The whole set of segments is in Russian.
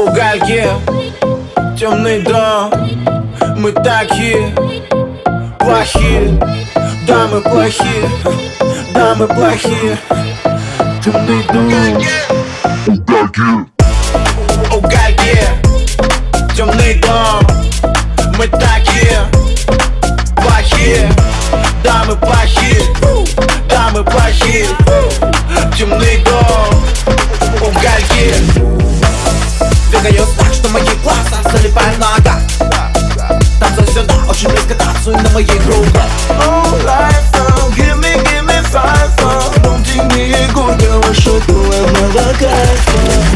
угольки, темный дом. Мы такие плохие, да мы плохие, да мы плохие. Темный дом, угольки, темный дом. Мы такие плохие, да мы плохие, да мы плохие. Темный дом, угольки. Двигаюсь так, что мои глаза залипают нога. Танцуй сюда, очень близко танцуй на моих руках. Oh, life now, give me five now. Помни мне горького шоколадного кайфа.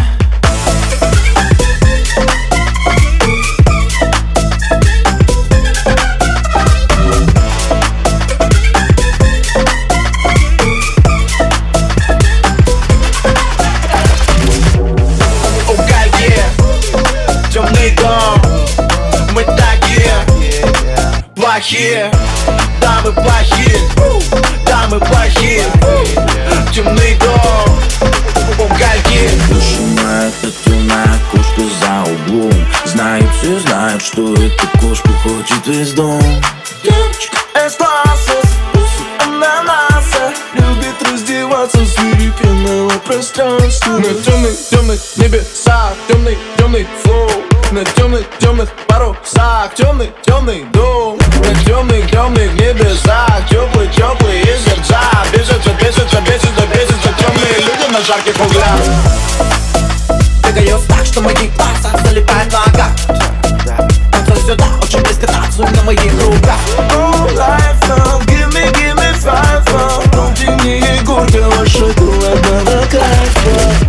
Темный дом, мы такие плохие, да мы плохие, да мы плохие. Темный дом, угольки. Душа моя, это темная кошка за углом. Знают все, знают, что эта кошка хочет весь дом. Девочка из класса, с ананаса, любит раздеваться в свирепенного пространства. На темных небесах, темный флоу. На темных парусах, темный дом. На темных небесах, теплые сердца. Бесятся темные люди на жарких углях. Двигаюсь так, что мои глаза залипают нога. Танцуй сюда, очень близко танцуй на моих руках. Oh, life now, give me five now. Помни мне горького шоколадного кайфа.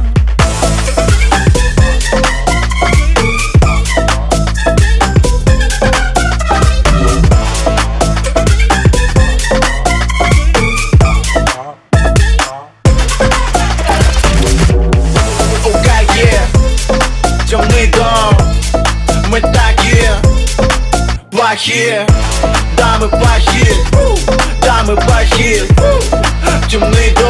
Темный дом, мы такие плохие, да мы плохие, да мы плохие. Темный дом.